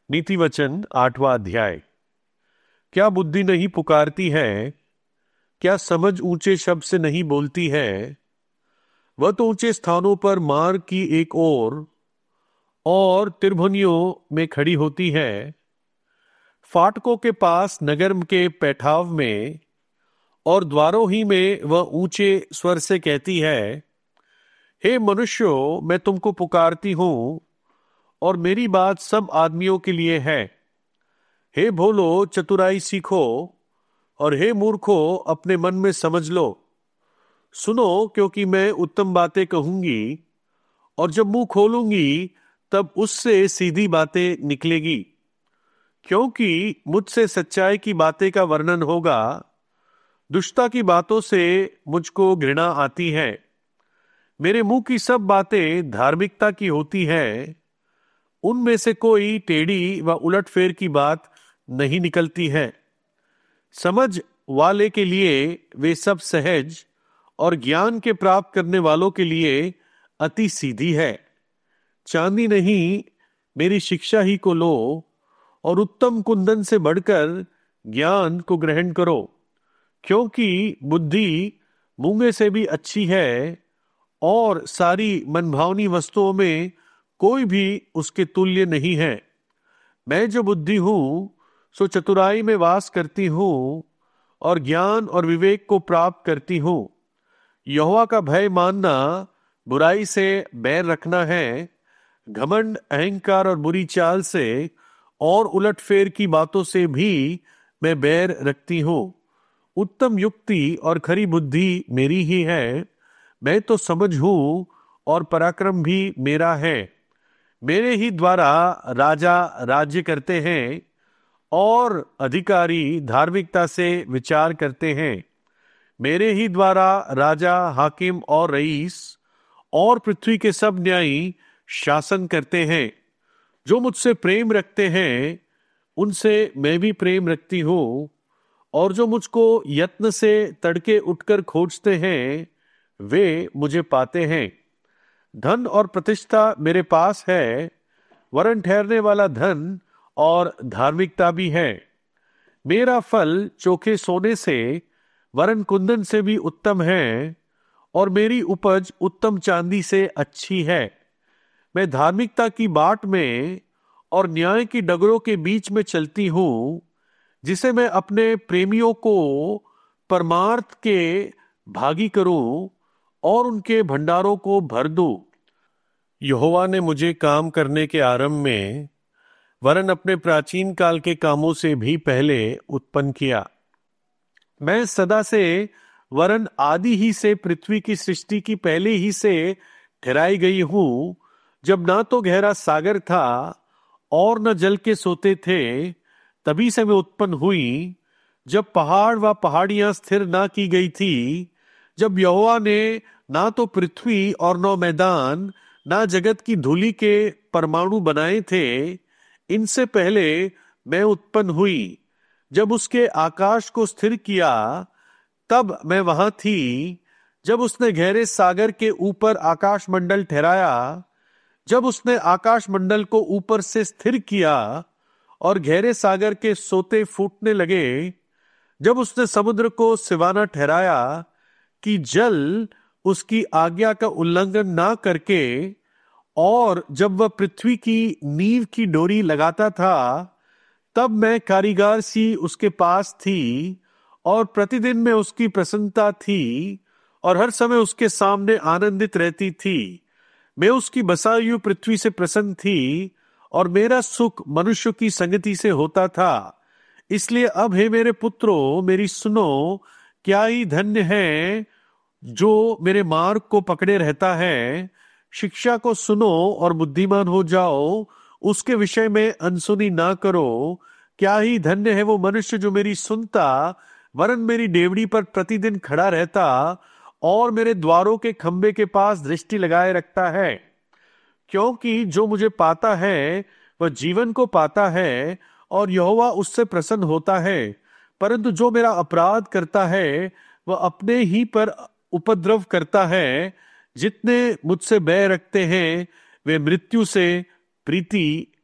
नीति वचन 8वां अध्याय। क्या बुद्धि नहीं पुकारती है? क्या समझ ऊंचे शब्द से नहीं बोलती है? वह तो ऊंचे स्थानों पर मार्ग की एक ओर और तिरभुनियों में खड़ी होती है। फाटकों के पास नगर के पैठाव में और द्वारों ही में वह ऊंचे स्वर से कहती है, हे मनुष्यों, मैं तुमको पुकारती हूं और मेरी बात सब आदमियों के लिए है। हे भोलो, चतुराई सीखो, और हे मूर्खो, अपने मन में समझ लो। सुनो, क्योंकि मैं उत्तम बातें कहूंगी, और जब मुंह खोलूंगी तब उससे सीधी बातें निकलेगी। क्योंकि मुझसे सच्चाई की बातें का वर्णन होगा, दुष्टता की बातों से मुझको घृणा आती है। मेरे मुंह की सब बातें धार्मिकता की होती है। उनमें से कोई टेढ़ी व उलटफेर की बात नहीं निकलती है। समझ वाले के लिए वे सब सहज, और ज्ञान के प्राप्त करने वालों के लिए अति सीधी है। चांदी नहीं, मेरी शिक्षा ही को लो, और उत्तम कुंदन से बढ़कर ज्ञान को ग्रहण करो। क्योंकि बुद्धि मूंगे से भी अच्छी है, और सारी मनभावनी वस्तुओं में कोई भी उसके तुल्य नहीं है। मैं जो बुद्धि हूं सो चतुराई में वास करती हूं, और ज्ञान और विवेक को प्राप्त करती हूं। यहोवा का भय मानना बुराई से बैर रखना है। घमंड, अहंकार और बुरी चाल से और उलटफेर की बातों से भी मैं बैर रखती हूं। उत्तम युक्ति और खरी बुद्धि मेरी ही है। मैं तो समझ हूं, और पराक्रम भी मेरा है। मेरे ही द्वारा राजा राज्य करते हैं, और अधिकारी धार्मिकता से विचार करते हैं। मेरे ही द्वारा राजा, हाकिम और रईस और पृथ्वी के सब न्यायी शासन करते हैं। जो मुझसे प्रेम रखते हैं उनसे मैं भी प्रेम रखती हूं, और जो मुझको यत्न से तड़के उठकर खोजते हैं वे मुझे पाते हैं। धन और प्रतिष्ठा मेरे पास है, वरन ठहरने वाला धन और धार्मिकता भी है। मेरा फल चोखे सोने से वरन कुंदन से भी उत्तम है, और मेरी उपज उत्तम चांदी से अच्छी है। मैं धार्मिकता की बाट में और न्याय की डगरों के बीच में चलती हूं, जिसे मैं अपने प्रेमियों को परमार्थ के भागी करूं और उनके भंडारों को भर दूं। यहोवा ने मुझे काम करने के आरंभ में वरन अपने प्राचीन काल के कामों से भी पहले उत्पन्न किया। मैं सदा से वरन आदि ही से पृथ्वी की सृष्टि की पहले ही से ठहराई गई हूं, जब ना तो गहरा सागर था और न जल के सोते थे। तभी से मैं उत्पन्न हुई, जब पहाड़ व पहाड़ियां स्थिर ना की गई थी, जब यहोवा ने ना तो पृथ्वी और न मैदान, ना जगत की धूलि के परमाणु बनाए थे। इनसे पहले मैं उत्पन्न हुई। जब उसके आकाश को स्थिर किया तब मैं वहां थी। जब उसने गहरे सागर के ऊपर आकाश मंडल ठहराया, जब उसने आकाश मंडल को ऊपर से स्थिर किया और गहरे सागर के सोते फूटने लगे, जब उसने समुद्र को सिवाना ठहराया कि जल उसकी आज्ञा का उल्लंघन ना करके, और जब वह पृथ्वी की नींव की डोरी लगाता था, तब मैं कारीगर सी उसके पास थी, और प्रतिदिन में उसकी प्रसन्नता थी, और हर समय उसके सामने आनंदित रहती थी। मैं उसकी बसाई हुई पृथ्वी से प्रसन्न थी, और मेरा सुख मनुष्य की संगति से होता था। इसलिए अब हे मेरे पुत्रों, मेरी सुनो। क्या ही धन्य है जो मेरे मार्ग को पकड़े रहता है। शिक्षा को सुनो और बुद्धिमान हो जाओ, उसके विषय में अनसुनी ना करो। क्या ही धन्य है वो मनुष्य जो मेरी सुनता, वरन मेरी डेवड़ी पर प्रतिदिन खड़ा रहता, और मेरे द्वारों के खंबे के पास दृष्टि लगाए रखता है। क्योंकि जो मुझे पाता है वह जीवन को पाता है, और यहोवा उससे प्रसन्न होता है। परंतु जो मेरा अपराध करता है वह अपने ही पर उपद्रव करता है। जितने मुझसे बैर रखते हैं वे मृत्यु से प्रीति